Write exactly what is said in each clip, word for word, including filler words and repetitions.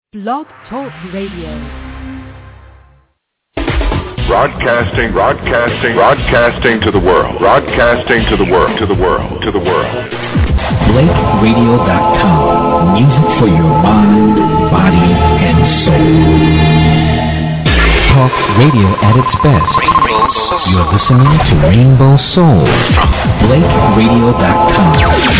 Blog Talk Radio. Broadcasting, broadcasting, broadcasting to the world. Broadcasting to the world, to the world, to the world. Blake Radio dot com. Music for your mind, body, and soul. Talk radio at its best. You're listening to Rainbow Soul from Blake Radio dot com.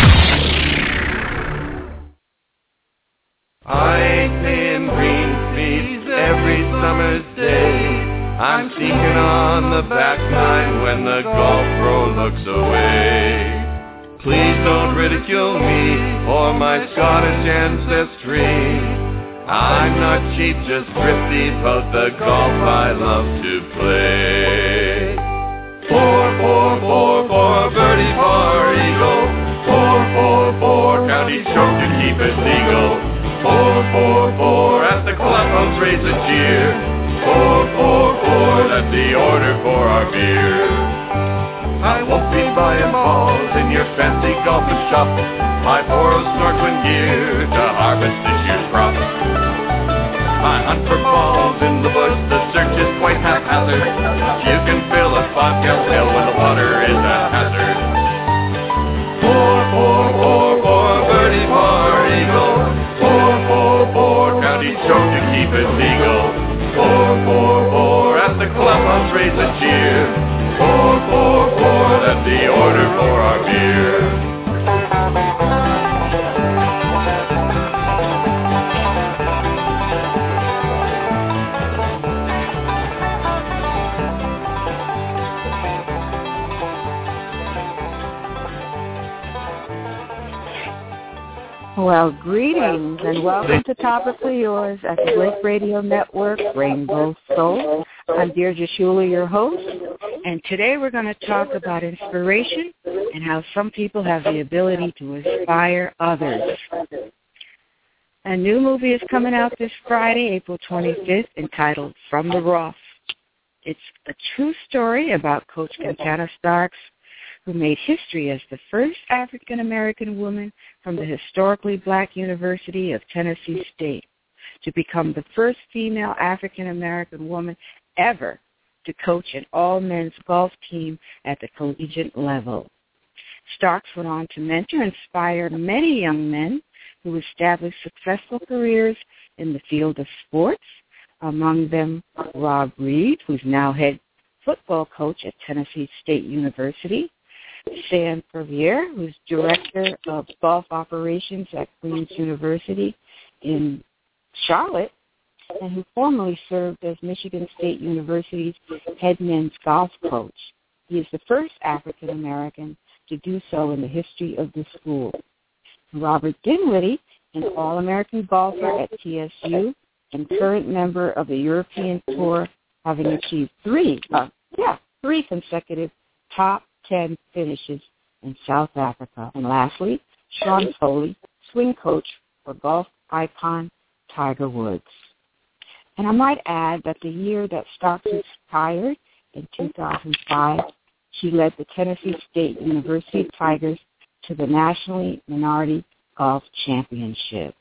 I ain't seeing green leaves every summer's day. I'm sneaking on the back nine when the golf pro looks away. Please don't ridicule me or my Scottish ancestry. I'm not cheap, just thrifty about the golf I love to play. Four, four, four, four, birdie, par, eagle. Four, four, four, county stroke to keep it legal. Four, four, four, at the clubhouse raise a cheer. Four, four, four, that's the order for our beer. I won't be buying balls in your fancy golfing shop. My Boros snorkeling gear to harvest this year's crop. I hunt for balls in the bush, the search is quite haphazard. You can fill a five-gallon pail when the water is a hazard. Four, four, four, four, birdie, par, eagle. Four, four, four, county stroke to keep it legal. Four, four, four, at the clubhouse raise a cheer. Four, four, four, that's the order for our beer. Well, greetings and welcome to Topically Yours at the Blake Radio Network, Rainbow Soul. I'm Deirdre Schuler, your host, and today we're going to talk about inspiration and how some people have the ability to inspire others. A new movie is coming out this Friday, April twenty-fifth, entitled From the Rough. It's a true story about Coach Quintana Starks, who made history as the first African-American woman from the historically black University of Tennessee State to become the first female African-American woman ever to coach an all-men's golf team at the collegiate level. Starks went on to mentor and inspire many young men who established successful careers in the field of sports, among them Rob Reed, who's now head football coach at Tennessee State University, Sam Purvier, who's director of golf operations at Queen's University in Charlotte, and who formerly served as Michigan State University's head men's golf coach. He is the first African-American to do so in the history of the school. Robert Dinwiddie, an All-American golfer at T S U and current member of the European Tour, having achieved three, uh, yeah, three consecutive top ten finishes in South Africa. And lastly, Sean Foley, swing coach for golf icon Tiger Woods. And I might add that the year that Starks retired, in two thousand five, she led the Tennessee State University Tigers to the Nationally Minority Golf Championship.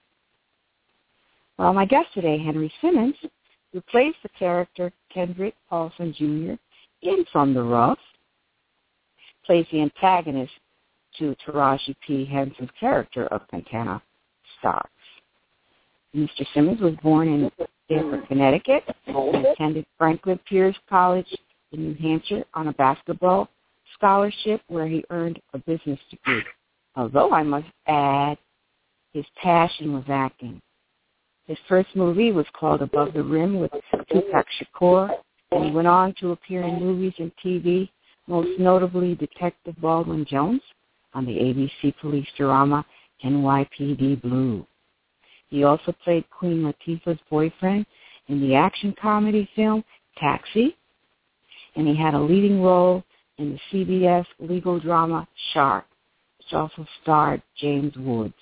Well, my guest today, Henry Simmons, who plays the character Kendrick Paulson Junior in From the Rough, plays the antagonist to Taraji P. Henson's character of Quintana Starks. Mister Simmons was born in Stamford, Connecticut, and attended Franklin Pierce College in New Hampshire on a basketball scholarship where he earned a business degree. Although I must add, his passion was acting. His first movie was called Above the Rim with Tupac Shakur, and he went on to appear in movies and T V, most notably Detective Baldwin Jones on the A B C police drama N Y P D Blue. He also played Queen Latifah's boyfriend in the action comedy film Taxi, and he had a leading role in the C B S legal drama Shark, which also starred James Woods.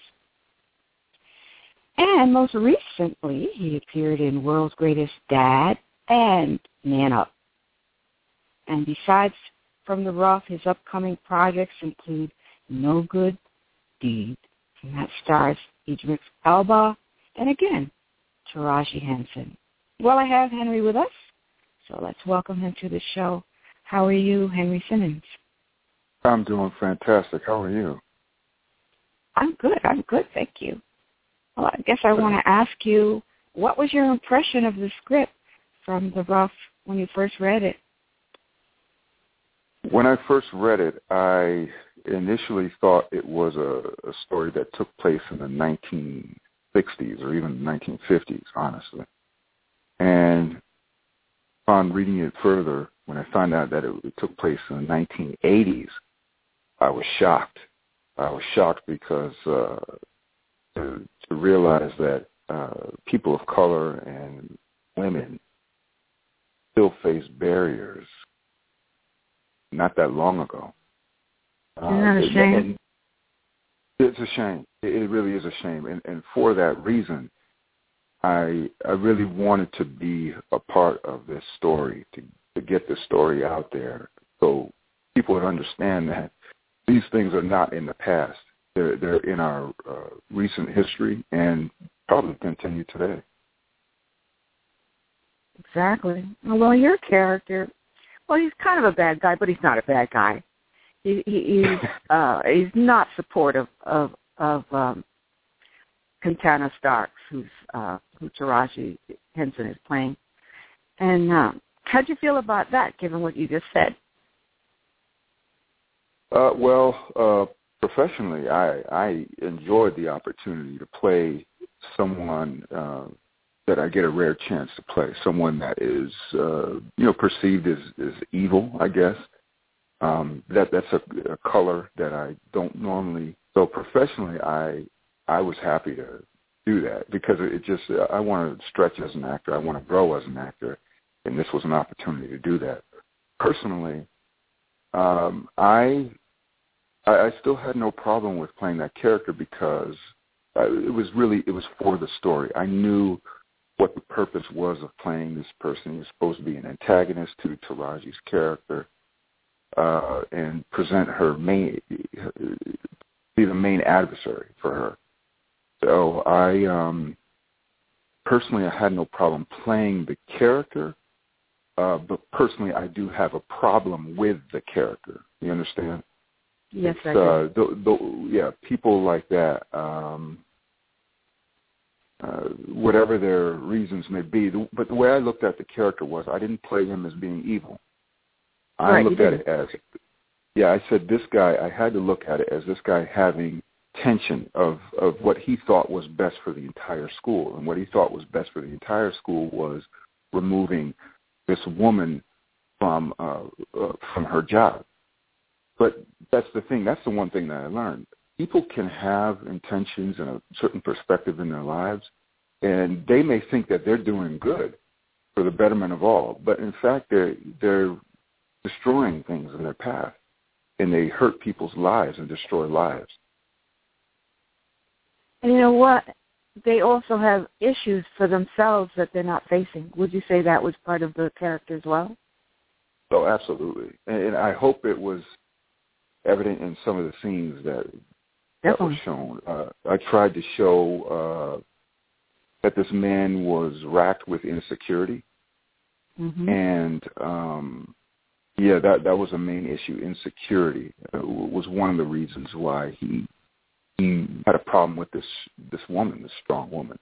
And most recently, he appeared in World's Greatest Dad and Man Up. And besides From the Rough, his upcoming projects include No Good Deed, and that stars Idris Elba, and again, Taraji Henson. Well, I have Henry with us, so let's welcome him to the show. How are you, Henry Simmons? I'm doing fantastic. How are you? I'm good. I'm good, thank you. Well, I guess I want to ask you, what was your impression of the script from The Rough when you first read it? When I first read it, I initially thought it was a, a story that took place in the nineteen sixties or even the nineteen fifties, honestly. And upon reading it further, when I found out that it, it took place in the nineteen eighties, I was shocked. I was shocked because uh, to, to realize that uh, people of color and women still face barriers not that long ago. Isn't that a uh, shame? And it's a shame. It, it really is a shame. And, and for that reason, I I really wanted to be a part of this story, to, to get this story out there so people would understand that these things are not in the past. They're, they're in our uh, recent history and probably continue today. Exactly. Well, your character, well, he's kind of a bad guy, but he's not a bad guy. He, he, he's uh, he's not supportive of of um, Quintana Starks, who's uh, who Taraji Henson is playing. And uh, how'd you feel about that, given what you just said? Uh, well, uh, professionally, I, I enjoyed the opportunity to play someone uh, that I get a rare chance to play, someone that is, uh, you know, perceived as, as evil, I guess. Um, that that's a, a color that I don't normally. So professionally, I I was happy to do that because it just I want to stretch as an actor. I want to grow as an actor, and this was an opportunity to do that. Personally, um, I I still had no problem with playing that character because it was really it was for the story. I knew what the purpose was of playing this person. He was supposed to be an antagonist to Taraji's character. Uh, and present her main, be the main adversary for her. So I, um, personally, I had no problem playing the character, uh, but personally, I do have a problem with the character. You understand? Yes, it's, I do. Uh, the, the, yeah, people like that, um, uh, whatever their reasons may be. The, but the way I looked at the character was I didn't play him as being evil. I right, looked at it as, yeah, I said this guy, I had to look at it as this guy having tension of, of what he thought was best for the entire school. And what he thought was best for the entire school was removing this woman from uh, uh, from her job. But that's the thing. That's the one thing that I learned. People can have intentions and a certain perspective in their lives, and they may think that they're doing good for the betterment of all. But in fact, they're they're destroying things in their path, and they hurt people's lives and destroy lives. And you know what? They also have issues for themselves that they're not facing. Would you say that was part of the character as well? Oh, absolutely. And I hope it was evident in some of the scenes that, that were shown. Uh, I tried to show uh, that this man was racked with insecurity, mm-hmm. and um, Yeah, that that was a main issue. Insecurity uh, was one of the reasons why he he had a problem with this this woman, this strong woman.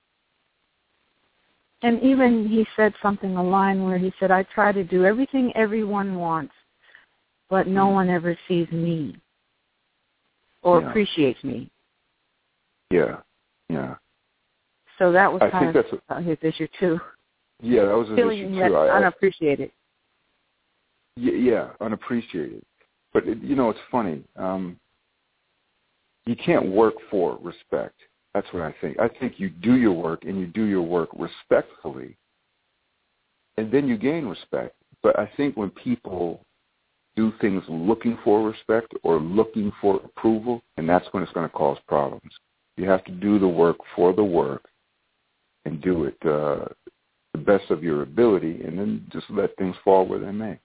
And even he said something a line where he said, "I try to do everything everyone wants, but no mm. one ever sees me or yeah. appreciates me." Yeah, yeah. So that was I kind think of that's a, his issue too. Yeah, that was his Feeling issue that too. I, unappreciated. Yeah, yeah, unappreciated. But, it, you know, it's funny. Um, you can't work for respect. That's what I think. I think you do your work, and you do your work respectfully, and then you gain respect. But I think when people do things looking for respect or looking for approval, and that's when it's going to cause problems. You have to do the work for the work and do it uh, the best of your ability, and then just let things fall where they may.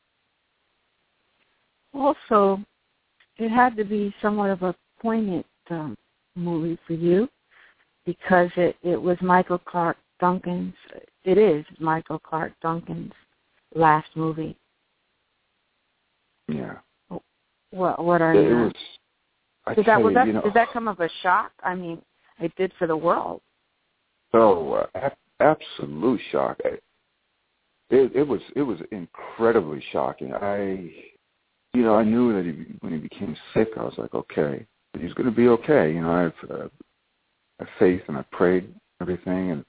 Also, it had to be somewhat of a poignant um, movie for you because it, it was Michael Clarke Duncan's, it is Michael Clarke Duncan's last movie. Yeah. What, what are it, you? It was, I did that, was you, that, you know, did that come of a shock? I mean, it did for the world. Oh, uh, absolute shock. I, it, it was it was incredibly shocking. I, you know, I knew that he, when he became sick, I was like, okay, he's going to be okay. You know, I have, uh, I have faith and I prayed everything, and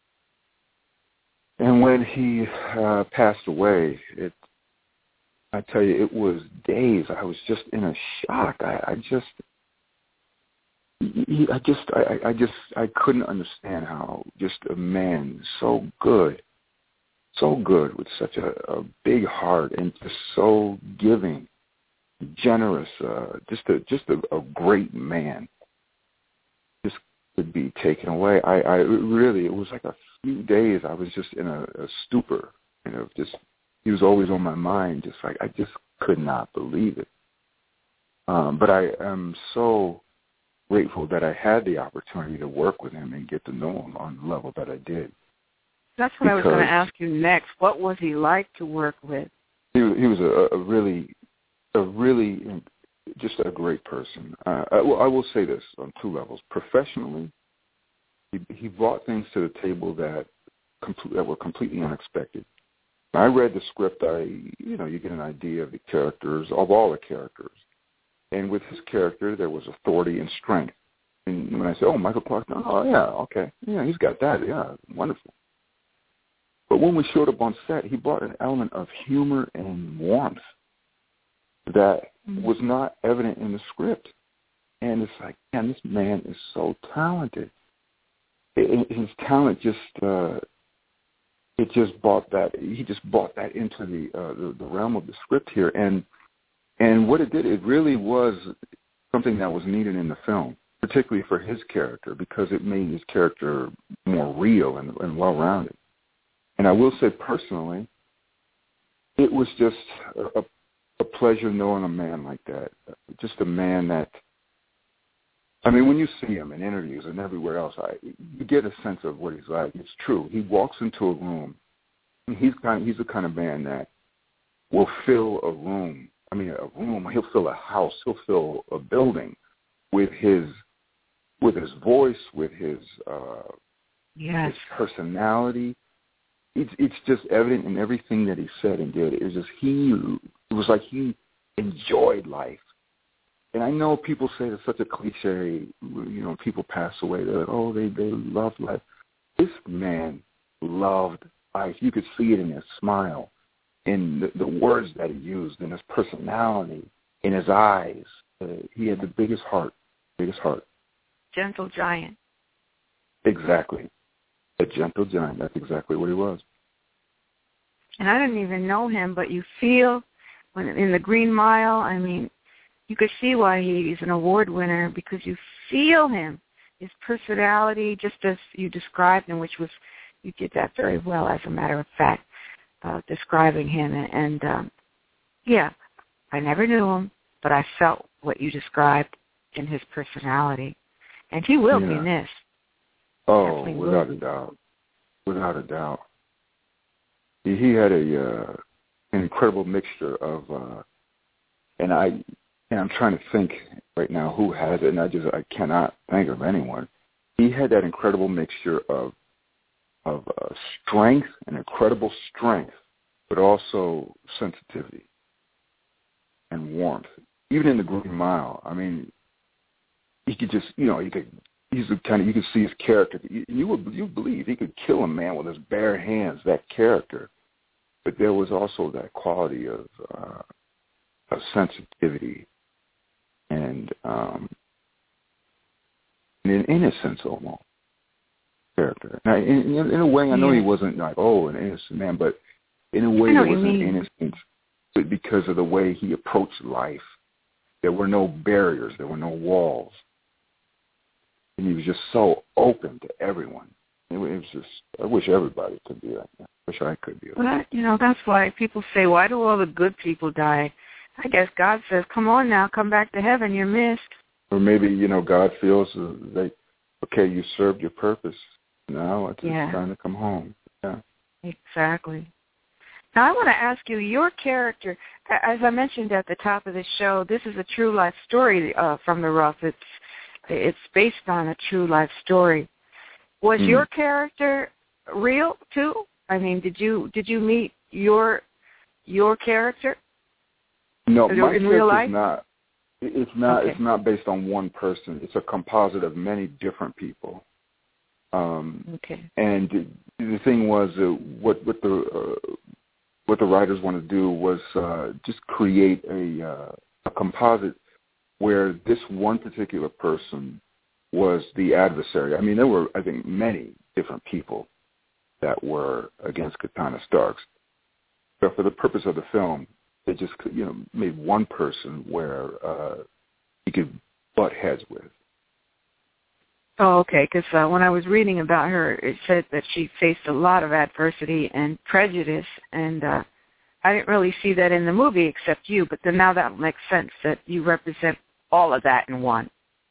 and when he uh, passed away, it, I tell you, it was days. I was just in a shock. I, I just. I just, I, I just, I couldn't understand how just a man so good, so good with such a, a big heart and just so giving, generous, uh, just a, just a, a great man, just could be taken away. I, I really, it was like a few days. I was just in a, a stupor, you know, just he was always on my mind. Just like I just could not believe it. Um, but I am so grateful that I had the opportunity to work with him and get to know him on the level that I did. That's what I was going to ask you next. What was he like to work with? He, he was a, a really, a really, just a great person. Uh, I, well, I will say this on two levels. Professionally, he, he brought things to the table that complete, that were completely unexpected. When I read the script, I, you know, you get an idea of the characters, of all the characters. And with his character, there was authority and strength. And when I say, oh, Michael Clarke, oh, yeah, okay. Yeah, he's got that. Yeah, wonderful. But when we showed up on set, he brought an element of humor and warmth that mm-hmm. was not evident in the script. And it's like, man, this man is so talented. It, his talent just, uh, it just brought that, he just brought that into the, uh, the, the realm of the script here. And And what it did, it really was something that was needed in the film, particularly for his character, because it made his character more real and, and well-rounded. And I will say personally, it was just a, a pleasure knowing a man like that, just a man that, I mean, when you see him in interviews and everywhere else, I, you get a sense of what he's like. It's true. He walks into a room, and he's, kind of, he's the kind of man that will fill a room. I mean, a room. He'll fill a house. He'll fill a building with his, with his voice, with his, uh, yes. his personality. It's it's just evident in everything that he said and did. It was just he. It was like he enjoyed life. And I know people say it's such a cliche. You know, people pass away. They're like, oh, they they love life. This man loved life. You could see it in his smile, in the, the words that he used, in his personality, in his eyes. Uh, he had the biggest heart, biggest heart. Gentle giant. Exactly. A gentle giant. That's exactly what he was. And I didn't even know him, but you feel, when in the Green Mile, I mean, you could see why he's an award winner, because you feel him, his personality, just as you described him, which was, you did that very well, as a matter of fact. Uh, describing him, and um, yeah, I never knew him, but I felt what you described in his personality, and he will yeah. be missed. Oh, without a doubt, without a doubt. He, he had a uh, an incredible mixture of, uh, and I and I'm trying to think right now who has it, and I just I cannot think of anyone. He had that incredible mixture of. of uh, strength, an incredible strength, but also sensitivity and warmth. Even in the Green Mile, I mean, he could just, you know, you could, he's the kind of, you could see his character. You, you would, you believe he could kill a man with his bare hands, that character. But there was also that quality of, uh, of sensitivity and um, an innocence almost. Character. Now, in, in, in a way, I know yeah. he wasn't like, oh, an innocent man, but in a way, there was an innocence because of the way he approached life. There were no barriers. There were no walls. And he was just so open to everyone. It was just, I wish everybody could be like that. I wish I could be like that. Well, you know, that's why people say, why do all the good people die? I guess God says, come on now, come back to heaven, you're missed. Or maybe, you know, God feels they, okay, you served your purpose. Now it's yeah. time to come home. Yeah. Exactly. Now I want to ask you, your character, as I mentioned at the top of the show, this is a true life story uh, from the rough. It's it's based on a true life story. Was mm. your character real too? I mean, did you did you meet your your character? No, in my real character life? is not. It's not. Okay. It's not based on one person. It's a composite of many different people. Um, okay. And the thing was, uh, what what the uh, what the writers wanted to do was uh, just create a, uh, a composite where this one particular person was the adversary. I mean, there were, I think, many different people that were against Katana Starks. But for the purpose of the film, they just, you know, made one person where uh, he could butt heads with. Oh, okay, because uh, when I was reading about her, it said that she faced a lot of adversity and prejudice, and uh, I didn't really see that in the movie except you, but then now that makes sense that you represent all of that in one.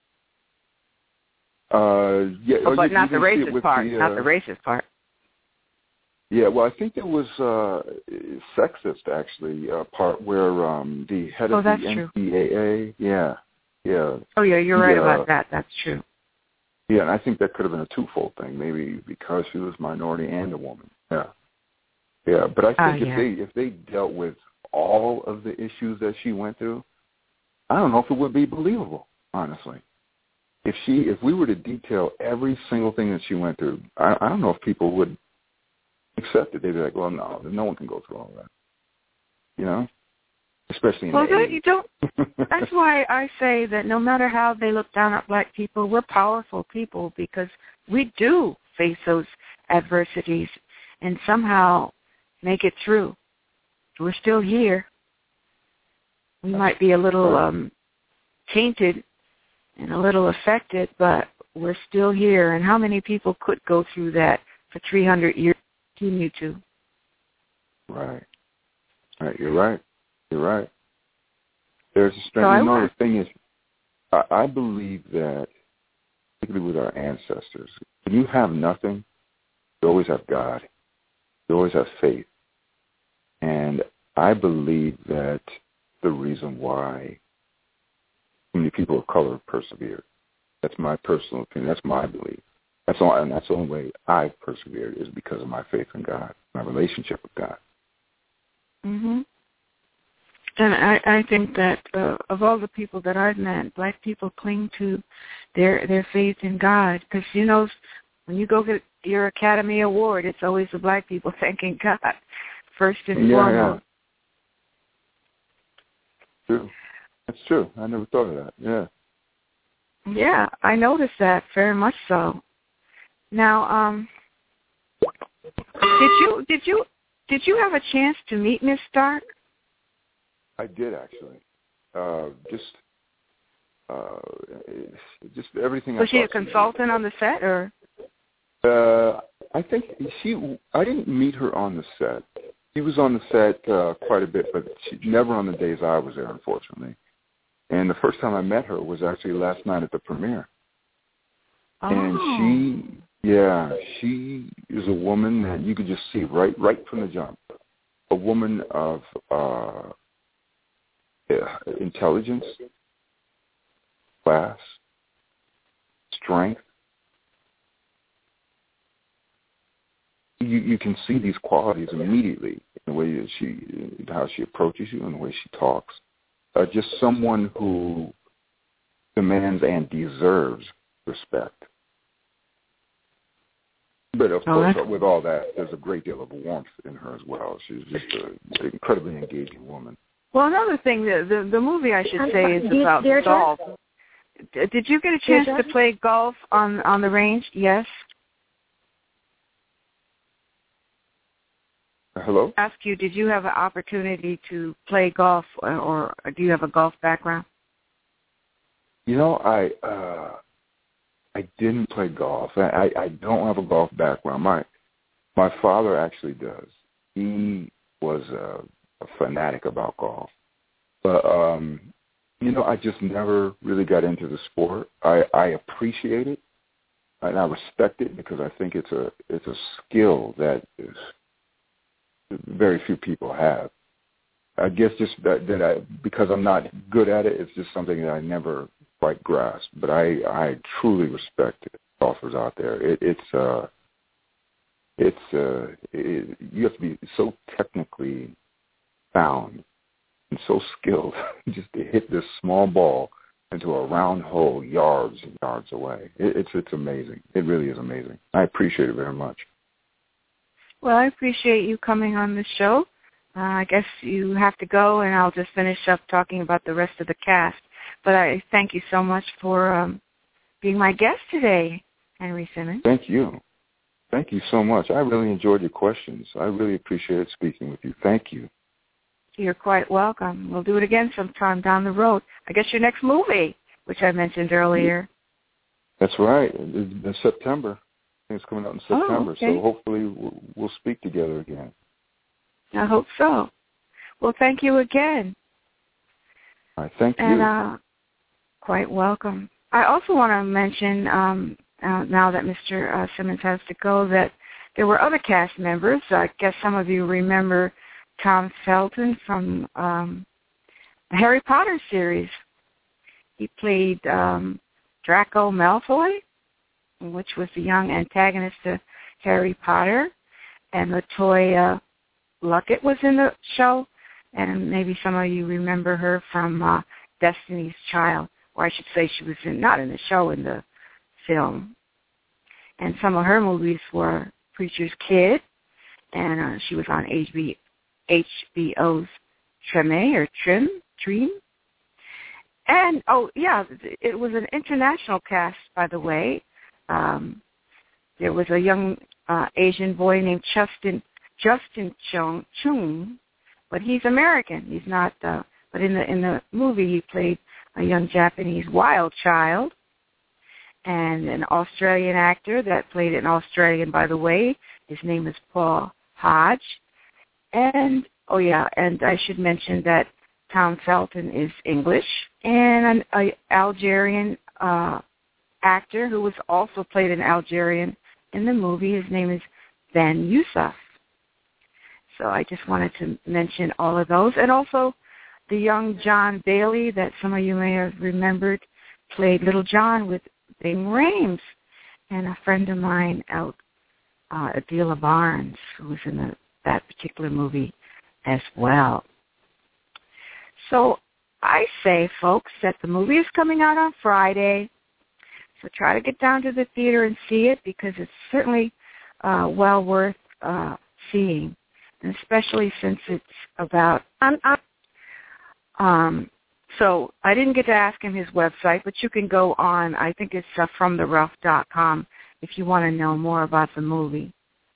Uh, yeah, oh, but you, not you the racist part, the, uh, not the racist part. Yeah, well, I think there was uh, sexist, actually, uh, part where um, the head oh, of the N C A A, yeah, yeah. Oh, yeah, you're right yeah, about that. That's true. Yeah, and I think that could have been a twofold thing, maybe because she was minority and a woman. Yeah, yeah. But I think uh, if yeah. they if they dealt with all of the issues that she went through, I don't know if it would be believable, honestly. If she, if we were to detail every single thing that she went through, I, I don't know if people would accept it. They'd be like, well, no, no one can go through all that. You know? Especially in well, the that, eighties. you don't. That's why I say that no matter how they look down at black people, we're powerful people because we do face those adversities and somehow make it through. We're still here. We might be a little um, tainted and a little affected, but we're still here. And how many people could go through that for three hundred years? Continue to. Right. Right. You're right. You're right. There's a strength. So you know, want. the thing is, I, I believe that, particularly with our ancestors, when you have nothing, you always have God. You always have faith. And I believe that the reason why so many people of color persevered. That's my personal opinion. That's my belief. That's all, and that's the only way I've persevered is because of my faith in God, my relationship with God. Mhm. And I, I think that uh, of all the people that I've met, black people cling to their their faith in God. Because, you know, when you go get your Academy Award, it's always the black people thanking God first and yeah, foremost. Yeah. True. That's true. I never thought of that. Yeah. Yeah, I noticed that very much so. Now, um, did you did you did you have a chance to meet Miss Stark? I did actually. Uh, just, uh, just everything. Was I she a consultant on the set, or? Uh, I think she. I didn't meet her on the set. She was on the set uh, quite a bit, but she never on the days I was there, unfortunately. And the first time I met her was actually last night at the premiere. Oh. And she, yeah, she is a woman that you could just see right, right from the jump. A woman of uh, intelligence, class, strength. You you can see these qualities immediately in the way that she, how she approaches you and the way she talks. Uh, just someone who demands and deserves respect. But, of oh, course, with all that, there's a great deal of warmth in her as well. She's just an incredibly engaging woman. Well, another thing, the the, the movie, I should say, is about golf. Did you get a chance to play golf on, on the range? Yes. Hello? Ask you, did you have an opportunity to play golf, or, or do you have a golf background? You know, I uh, I didn't play golf. I, I don't have a golf background. My my father actually does. He was a, a fanatic about golf, but um, you know, I just never really got into the sport. I, I appreciate it, and I respect it because I think it's a it's a skill that is, very few people have. I guess just that, that I because I'm not good at it, it's just something that I never quite grasped. But I, I truly respect golfers out there. It, it's uh, it's uh, it, you have to be so technically sound and so skilled just to hit this small ball into a round hole yards and yards away. It, it's it's amazing. It really is amazing. I appreciate it very much. Well, I appreciate you coming on the show. Uh, I guess you have to go, and I'll just finish up talking about the rest of the cast. But I thank you so much for um, being my guest today, Henry Simmons. Thank you. Thank you so much. I really enjoyed your questions. I really appreciated speaking with you. Thank you. You're quite welcome. We'll do it again sometime down the road. I guess your next movie, which I mentioned earlier. That's right. It's in September. I think it's coming out in September. Oh, okay. So hopefully we'll, we'll speak together again. I hope so. Well, thank you again. All right, thank and, you. And uh, quite welcome. I also want to mention, um, uh, now that Mister Uh, Simmons has to go, that there were other cast members. I guess some of you remember Tom Felton from um, the Harry Potter series. He played um, Draco Malfoy, which was the young antagonist to Harry Potter, and LaToya Luckett was in the show, and maybe some of you remember her from uh, Destiny's Child, or I should say she was in, not in the show, in the film. And some of her movies were Preacher's Kid, and uh, she was on H B O's Treme, or Trim, Dream. And, oh, yeah, it was an international cast, by the way. Um, there was a young uh, Asian boy named Justin Justin Chung, Chung, but he's American. He's not. Uh, but in the in the movie, he played a young Japanese wild child, and an Australian actor that played an Australian, by the way. His name is Paul Hodge. And oh yeah, and I should mention that Tom Felton is English, and an a Algerian uh, actor who was also played an Algerian in the movie. His name is Ben Youssef. So I just wanted to mention all of those. And also the young John Bailey that some of you may have remembered played Little John with Ving Rhames, and a friend of mine out, uh, Adela Barnes, who was in the, that particular movie as well. So I say, folks, that the movie is coming out on Friday, so try to get down to the theater and see it, because it's certainly uh, well worth uh, seeing. And especially since it's about, um, um, so I didn't get to ask him his website, but you can go on, I think it's uh, from the rough dot com, if you want to know more about the movie.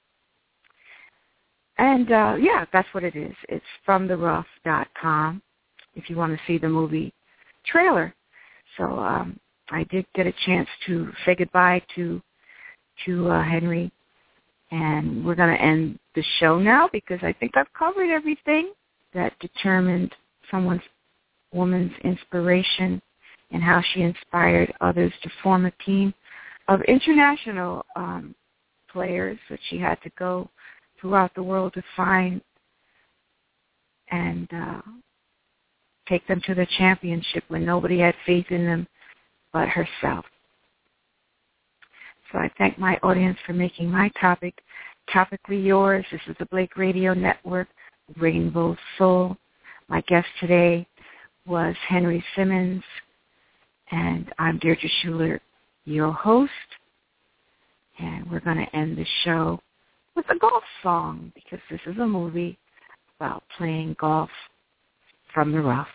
And, uh, yeah, that's what it is. It's from the rough dot com if you want to see the movie trailer. So um, I did get a chance to say goodbye to, to uh, Henry. And we're going to end the show now, because I think I've covered everything that determined someone's woman's inspiration and how she inspired others to form a team of international um, players that she had to go throughout the world to find and uh, take them to the championship when nobody had faith in them but herself. So I thank my audience for making my topic topically yours. This is the Blake Radio Network, Rainbow Soul. My guest today was Henry Simmons, and I'm Deirdre Schuler, your host. And we're going to end the show with a golf song, because this is a movie about playing golf from the rough.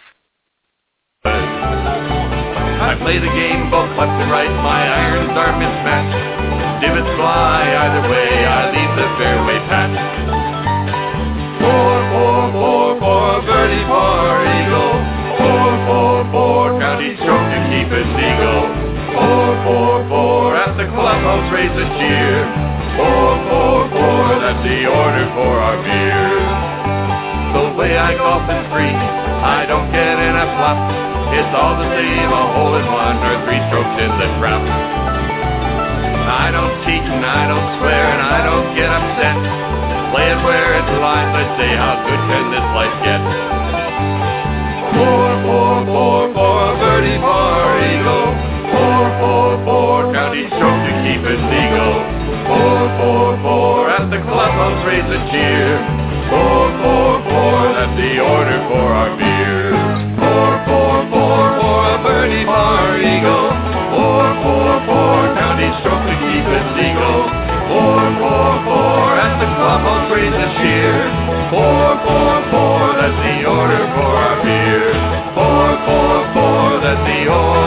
I play the game both left and right, my irons are mismatched. Divots fly either way, I leave the fairway patched. Four, four, four, four, birdie, par, eagle. Four, four, four, county stroke to keep it legal. Four, four, four, at the clubhouse raise a cheer. Four, four, four, that's the order for our beer. The way I golf is free, I don't get in a flop. It's all the same, a hole in one or three strokes in the trap. I don't cheat and I don't swear and I don't get upset. Play it where it lies, I say, how good can this life get? Four, four, four, for a birdie, for eagle. Four, four, four, county stroke to keep it legal. Four, four, four, at the clubhouse raise a cheer. Four, four, four, that's the order for our beer. Four, four, four, for a birdie, for eagle. Four, four, four, county stroke to keep it legal. Four, four, four, at the clubhouse raise a cheer. Four, four, four, that's the order for our beer. Four, four, four, that's the order.